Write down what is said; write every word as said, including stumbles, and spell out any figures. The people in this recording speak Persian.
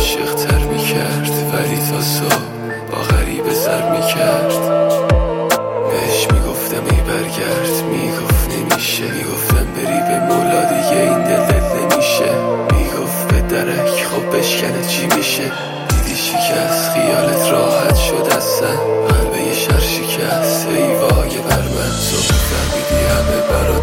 عاشق‌تر میکرد، ولی تا صبح با غریبه سر میکرد. بهش میگفتم ای برگرد، میگفت نمیشه. میگفتم بری به مولا دیگه این دل دل نمیشه. میگفت به درک خب بشکنه چی میشه. دیدی شکست خیالت راحت شد اصلا، قلبه یه شر شکست ای وای بر من. تو فهمیدی همه برات